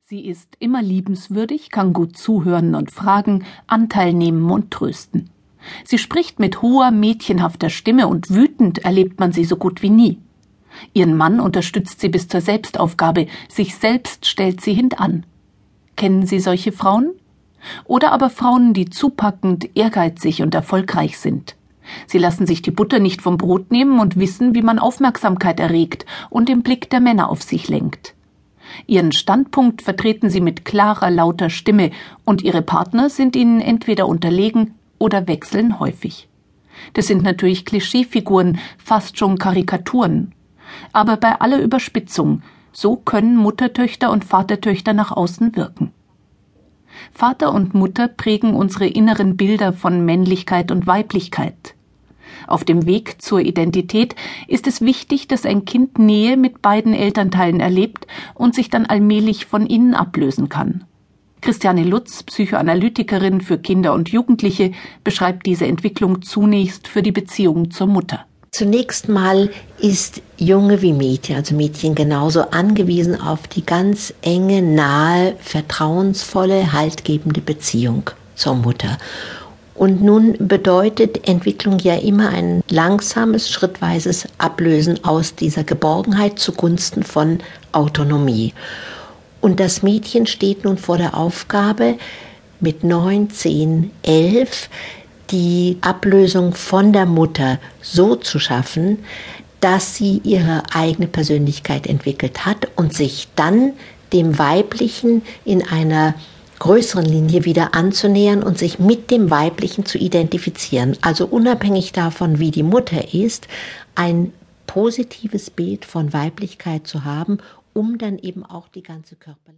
Sie ist immer liebenswürdig, kann gut zuhören und fragen, Anteil nehmen und trösten. Sie spricht mit hoher, mädchenhafter Stimme und wütend erlebt man sie so gut wie nie. Ihren Mann unterstützt sie bis zur Selbstaufgabe, sich selbst stellt sie hintan. Kennen Sie solche Frauen? Oder aber Frauen, die zupackend, ehrgeizig und erfolgreich sind. Sie lassen sich die Butter nicht vom Brot nehmen und wissen, wie man Aufmerksamkeit erregt und den Blick der Männer auf sich lenkt. Ihren Standpunkt vertreten sie mit klarer, lauter Stimme und ihre Partner sind ihnen entweder unterlegen oder wechseln häufig. Das sind natürlich Klischeefiguren, fast schon Karikaturen. Aber bei aller Überspitzung, so können Muttertöchter und Vatertöchter nach außen wirken. Vater und Mutter prägen unsere inneren Bilder von Männlichkeit und Weiblichkeit. Auf dem Weg zur Identität ist es wichtig, dass ein Kind Nähe mit beiden Elternteilen erlebt und sich dann allmählich von ihnen ablösen kann. Christiane Lutz, Psychoanalytikerin für Kinder und Jugendliche, beschreibt diese Entwicklung zunächst für die Beziehung zur Mutter. Zunächst mal ist Junge wie Mädchen, also Mädchen genauso angewiesen auf die ganz enge, nahe, vertrauensvolle, haltgebende Beziehung zur Mutter. Und nun bedeutet Entwicklung ja immer ein langsames, schrittweises Ablösen aus dieser Geborgenheit zugunsten von Autonomie. Und das Mädchen steht nun vor der Aufgabe, mit 9, 10, 11 die Ablösung von der Mutter so zu schaffen, dass sie ihre eigene Persönlichkeit entwickelt hat und sich dann dem Weiblichen in einer größeren Linie wieder anzunähern und sich mit dem Weiblichen zu identifizieren. Also unabhängig davon, wie die Mutter ist, ein positives Bild von Weiblichkeit zu haben, um dann eben auch die ganze Körperlichkeit